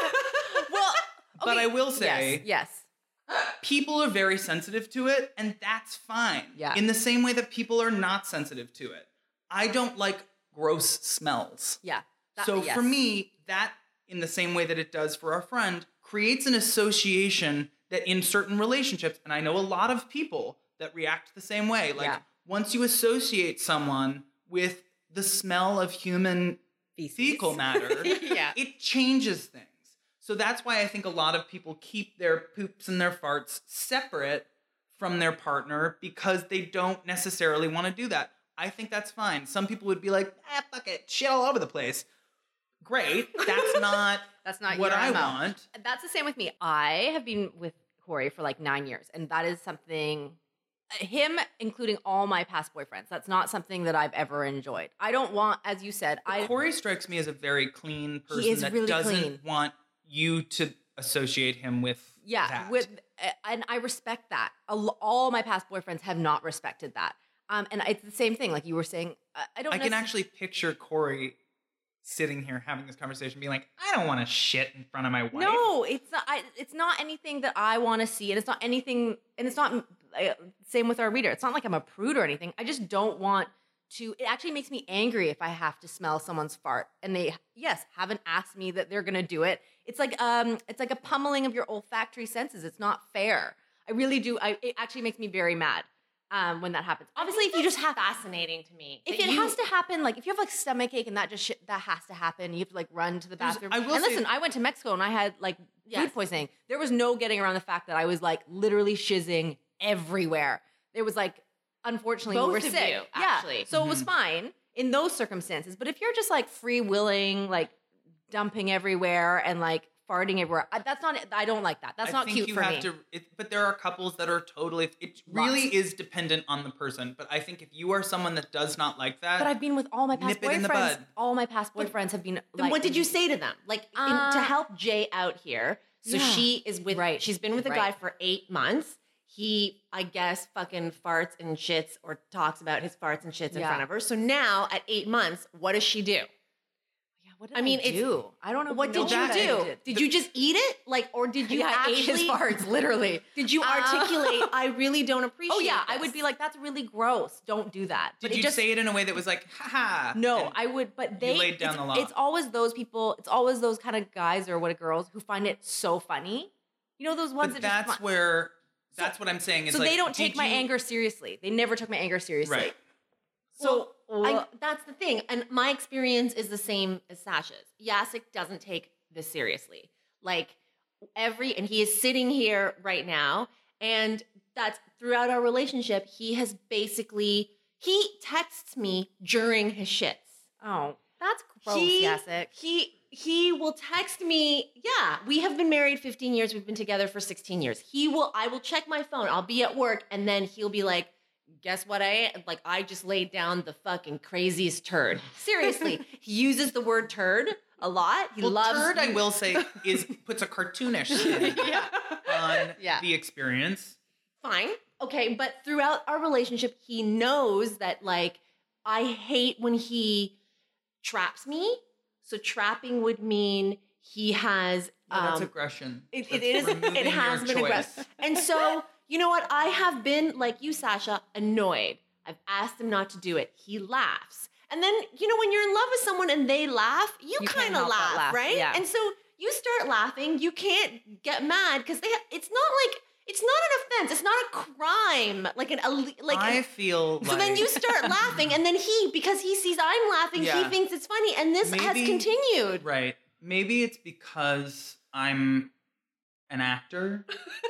Well, But okay. I will say, Yes. Yes. people are very sensitive to it, and that's fine. Yeah. In the same way that people are not sensitive to it. I don't like gross smells. Yeah. That- so yes. for me, that, in the same way that it does for our friend, creates an association that in certain relationships, and I know a lot of people that react the same way. Like, Yeah. once you associate someone with the smell of human Feces. fecal matter, Yeah. it changes things. So that's why I think a lot of people keep their poops and their farts separate from their partner because they don't necessarily want to do that. I think that's fine. Some people would be like, ah, fuck it, shit all over the place. Great. That's not That's not what your I M O. want. That's the same with me. I have been with Corey for like nine years, and that is something, him including all my past boyfriends, that's not something that I've ever enjoyed. I don't want, as you said, I Corey strikes me as a very clean person is that really doesn't clean. want you to associate him with yeah, that. with and I respect that. Al- All my past boyfriends have not respected that. Um, and it's the same thing, like you were saying. I, I don't. I can necess- actually picture Corey sitting here having this conversation, being like, I don't want to shit in front of my wife. No, it's not. I, it's not anything that I want to see, and it's not anything. And it's not uh, same with our reader. It's not like I'm a prude or anything. I just don't want to. It actually makes me angry if I have to smell someone's fart, and they yes haven't asked me that they're gonna do it. It's like um, it's like a pummeling of your olfactory senses. It's not fair. I really do. I, it actually makes me very mad um, when that happens. Obviously, if you just have fascinating to me. if that it you- has to happen, like if you have like stomach ache and that just shit, that has to happen. You have to like run to the There's- bathroom. I will and say- listen, I went to Mexico and I had like Yes. food poisoning. There was no getting around the fact that I was like literally shizzing everywhere. There was like, unfortunately, we Both were of sick. you, Yeah. actually. So it was fine in those circumstances. But if you're just like free willing, like dumping everywhere and like farting everywhere, I, that's not. I don't like that. That's I not think cute you for have me. to, it, but there are couples that are totally. It really Lots. is dependent on the person. But I think if you are someone that does not like that, But I've been with all my past Nip it in the boyfriends. bud. All my past boyfriends have been. Then like, what did you say to them? Like in- Uh, to help Jay out here. So yeah. she is with. Right. She's been with a Right. guy for eight months. He, I guess, fucking farts and shits or talks about his farts and shits in Yeah. front of her. So now at eight months, what does she do? Yeah, what did I mean, I it's- do? I don't know. What know did you what I do? did. Did you just eat it? Like, or did you yeah, I ate actually? his farts, literally. Did you Uh, articulate? I really don't appreciate. Oh yeah, I this." would be like, that's really gross. Don't do that. did But it you just, say it in a way that was like, haha? No, and- I would. But they laid down it's, the law. It's always those people. It's always those kind of guys or what girls who find it so funny. You know those ones But that just. that's fi- where. That's what I'm saying. Is so like, they don't did take my you- anger seriously. They never took my anger seriously. Right. So Well, I, that's the thing. And my experience is the same as Sasha's. Jacek doesn't take this seriously. Like every, and he is sitting here right now. And that's throughout our relationship, he has basically, he texts me during his shits. Oh, that's gross, he, Jacek. He, he will text me, yeah, we have been married fifteen years. We've been together for sixteen years. He will, I will check my phone. I'll be at work and then he'll be like, guess what I like I just laid down the fucking craziest turd. Seriously, he uses the word turd a lot. He well, loves turd, I will say, is puts a cartoonish spin Yeah. on Yeah. the experience. Fine. Okay, but throughout our relationship, he knows that like I hate when he traps me. So trapping would mean he has No, that's um, aggression. It, That's it is. removing It has your been choice. aggressive. And so, you know what? I have been, like you, Sasha, annoyed. I've asked him not to do it. He laughs. And then, you know, when you're in love with someone and they laugh, you, You can't kind of help but laugh, laugh, right? yeah. And so you start laughing. You can't get mad because they. Ha- it's not like it's not an offense. It's not a crime. Like an alle- like. I an- feel so like then you start laughing, and then he, because he sees I'm laughing, Yeah. he thinks it's funny, and this has Maybe- continued. right. Maybe it's because I'm an actor.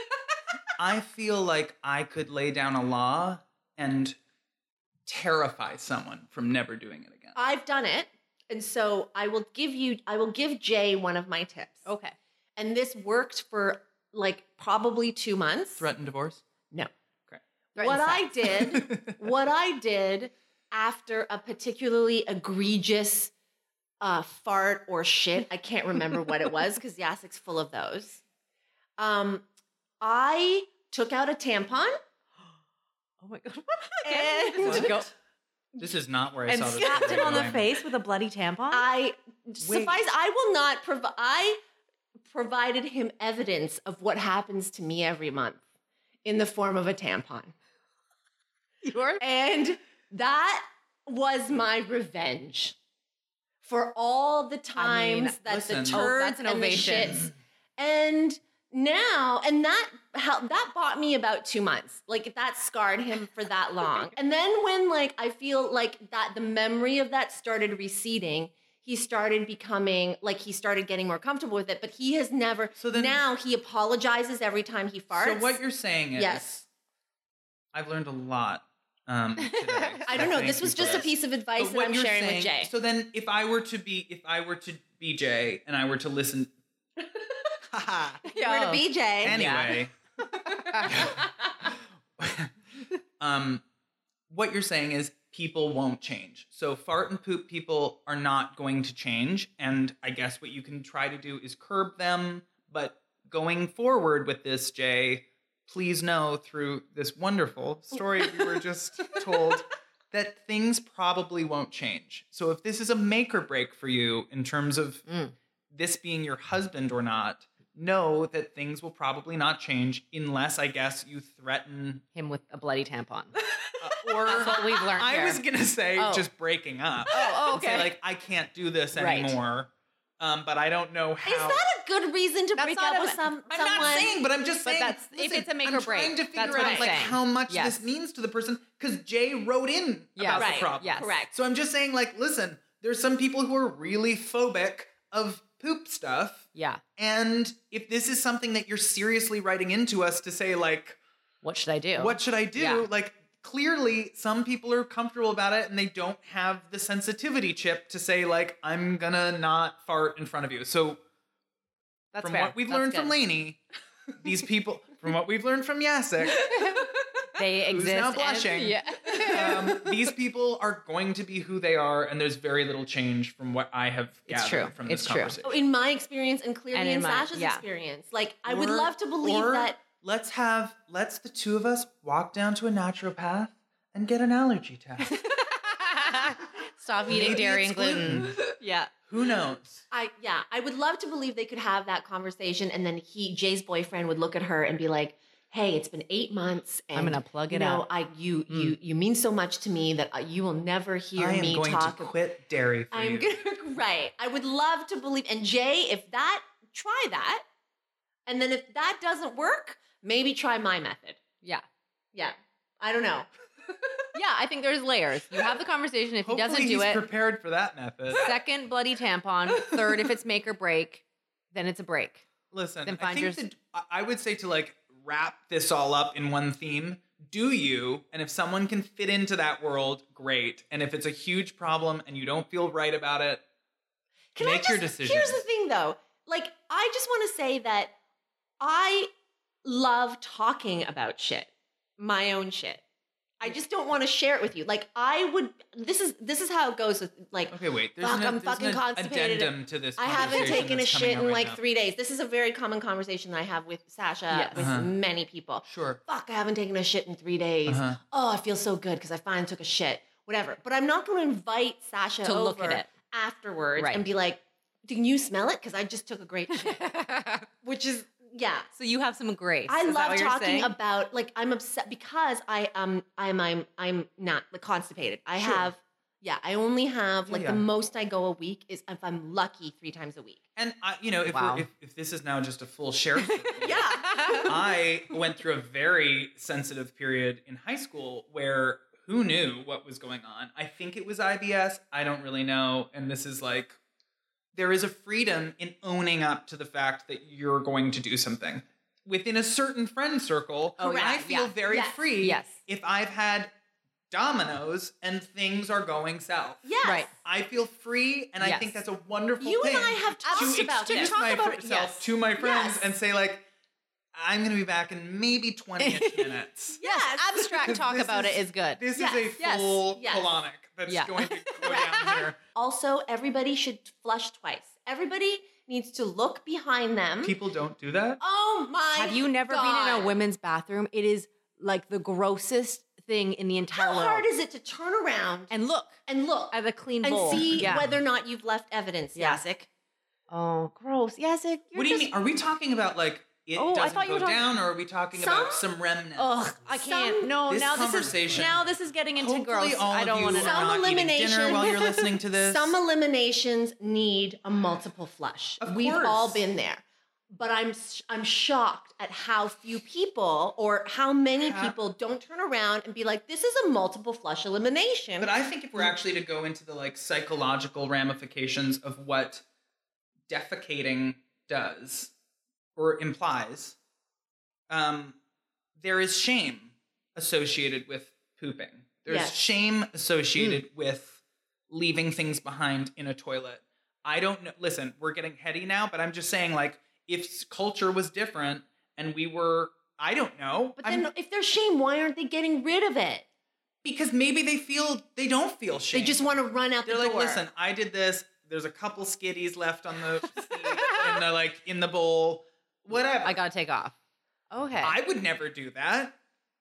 I feel like I could lay down a law and terrify someone from never doing it again. I've done it. And so I will give you, I will give Jay one of my tips. Okay. And this worked for like probably two months. Threatened divorce? No. Threatened What I sex. did, what I did after a particularly egregious uh, fart or shit, I can't remember what it was because Yasek's full of those. Um, I took out a tampon Oh my god. and Did you go This is not where I and saw this. slapped story him on the going. face with a bloody tampon? I suffice. I will not provide. I provided him evidence of what happens to me every month in the form of a tampon, You are? and that was my revenge for all the times mean, that listen. the Oh, turds that's an and the ovation. shits, and now and that how that bought me about two months. Like that scarred him for that long. And then when like I feel like that the memory of that started receding, he started becoming like he started getting more comfortable with it. But he has never. So then- now he apologizes every time he farts. So what you're saying is, Yes. I've learned a lot um, today. I so don't know. thank This you was for just a this. piece of advice But that what I'm you're sharing saying, with Jay. So then, if I were to be, if I were to be Jay, and I were to listen, You were to be Jay. anyway, um, what you're saying is people won't change. So fart and poop people are not going to change, and I guess what you can try to do is curb them. But going forward with this, Jay, please know through this wonderful story you were just told that things probably won't change. So if this is a make or break for you in terms of Mm. this being your husband or not, know that things will probably not change unless, I guess, you threaten Him with a bloody tampon. uh, or That's what we've learned I here. was gonna say Oh. just breaking up. Oh, And say, okay. like, I can't do this Right. anymore. Um, but I don't know how. Is that a good reason to That's break not up a- with some I'm someone? not saying, but I'm just But saying. that's- if listen, it's a make I'm or break, trying to figure that's what out I'm like saying. how much Yes. this means to the person because Jay wrote in Yes. about Right. the problem. Yes. Correct. So I'm just saying, like, listen, there's some people who are really phobic of poop stuff, Yeah. and if this is something that you're seriously writing into us to say, like, What should I do? what should I do? Yeah. Like, clearly, some people are comfortable about it, and they don't have the sensitivity chip to say, like, I'm gonna not fart in front of you. So That's from fair. what we've That's learned good. from Lainey, these people, from what we've learned from Yasek, They Who's exist. now and- blushing. yeah. um, these people are going to be who they are, and there's very little change from what I have It's gathered true. from this It's true. conversation. Oh, in my experience and clearly And in, in my- Sasha's yeah. experience. Like, I would Or- love to believe or that. Let's have, let's the two of us walk down to a naturopath and get an allergy test. Stop eating Maybe dairy it's and gluten. Yeah. Who knows? I yeah, I would love to believe they could have that conversation, and then he, Jay's boyfriend, would look at her and be like, "Hey, it's been eight months, and I'm gonna plug you it know, up." I you you you mean so much to me that uh, you will never hear I am me going talk." to quit dairy for I'm you. gonna right. I would love to believe, and Jay, if that try that, and then if that doesn't work, maybe try my method. Yeah. Yeah, I don't know. Yeah, I think there's layers. You have the conversation. If Hopefully he doesn't do he's it, prepared for that method. second, bloody tampon. Third, if it's make or break, then it's a break. Listen, Then I find think yours- that I- I would say to like wrap this all up in one theme. Do you? And if someone can fit into that world, great. And if it's a huge problem and you don't feel right about it, Can I make your just- decision. Here's the thing, though. Like, I just want to say that I love talking about shit, my own shit. I just don't want to share it with you. Like I would. This is this is how it goes with like. Okay, wait. There's fuck, an, I'm there's fucking an constipated. addendum to this. I haven't conversation taken a that's coming shit out in right like now. three days. This is a very common conversation that I have with Sasha, Yes. with Uh-huh. many people. Sure. Fuck, I haven't taken a shit in three days. Uh-huh. Oh, I feel so good because I finally took a shit. Whatever. But I'm not going to invite Sasha To over look at it. afterwards Right. and be like, "Can you smell it? Because I just took a great shit." Which is yeah. So you have some grace. I Is that love what you're talking saying? about like I'm upset because I um I'm I'm I'm not like, constipated. I Sure. have yeah, I only have Yeah, like yeah. the most I go a week is if I'm lucky three times a week. And I, you know, if, Wow. we're, if if this is now just a full share, circle, Yeah. I went through a very sensitive period in high school where who knew what was going on? I think it was I B S. I don't really know. And this is like, there is a freedom in owning up to the fact that you're going to do something. Within a certain friend circle, Oh, yeah, I feel yeah. very Yes. free Yes. if I've had Domino's and things are going south. Yes. Right. I feel free, and I Yes. think that's a wonderful You thing. and I have talked to about excuse this. To talk myself about it, yes. to my friends Yes. and say like, I'm going to be back in maybe twenty-ish minutes. Yes, abstract Because talk this about it is good. This Yes, is a yes, full yes. colonic that's Yeah. going to go down here. Also, everybody should flush twice. Everybody needs to look behind them. People don't do that. Oh my Have you never been in God. a women's bathroom? It is like the grossest thing in the entire How world. hard is it to turn around and, and look look at the clean and bowl. see Yeah. whether or not you've left evidence, Yeah. Yasik? Oh, gross. Yes, it. What do you mean? Are we talking about like it Oh, I doesn't thought you go were talking- down, or are we talking Some- about some remnants? Ugh, I can't. Some- no, This now this is conversation- now this is getting into Hopefully gross. all I of don't you want are to Some know. not eating dinner elimination- while you're listening to this. Some eliminations need a multiple flush. Of We've course. all been there. But I'm sh- I'm shocked at how few people or how many Ha- people don't turn around and be like, this is a multiple flush elimination. But I think if we're actually to go into the like psychological ramifications of what defecating does or implies, um, there is shame associated with pooping. There's Yes. shame associated with leaving things behind in a toilet. I don't know. Listen, we're getting heady now, but I'm just saying, like, if s- culture was different and we were, I don't know. But I'm- then if there's shame, why aren't they getting rid of it? because maybe they feel they don't feel shame. They just want to run out They're the like, door. listen, I did this. There's a couple skitties left on the seat in the like in the bowl. Whatever. I gotta take off. Okay. I would never do that.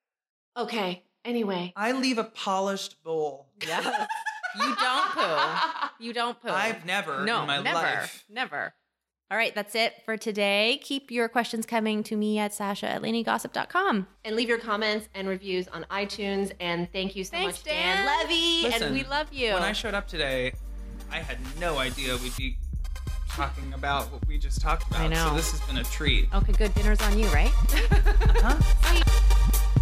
Okay, anyway. I leave a polished bowl. Yeah. You don't poo. You don't poo. I've never no, in my never, life. never. All right, that's it for today. Keep your questions coming to me at Sasha at Lainey Gossip dot com. And leave your comments and reviews on iTunes. And thank you so Thanks, much, Dan, Dan. Levy. Listen, And we love you. When I showed up today, I had no idea we'd be talking about what we just talked about. I know. So this has been a treat. Okay, good. Dinner's on you, right? Huh?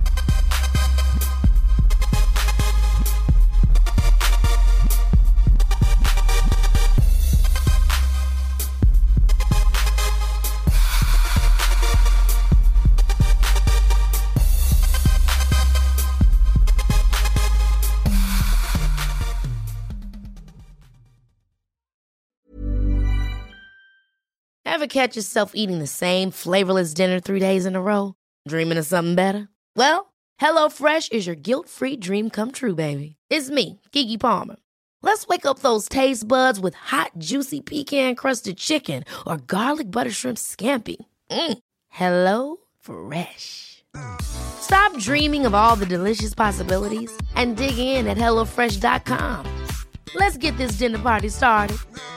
Ever catch yourself eating the same flavorless dinner three days in a row? Dreaming of something better? Well, HelloFresh is your guilt-free dream come true, baby. It's me, Keke Palmer. Let's wake up those taste buds with hot, juicy pecan-crusted chicken or garlic butter shrimp scampi. Mm. Hello Fresh. Stop dreaming of all the delicious possibilities and dig in at HelloFresh dot com. Let's get this dinner party started.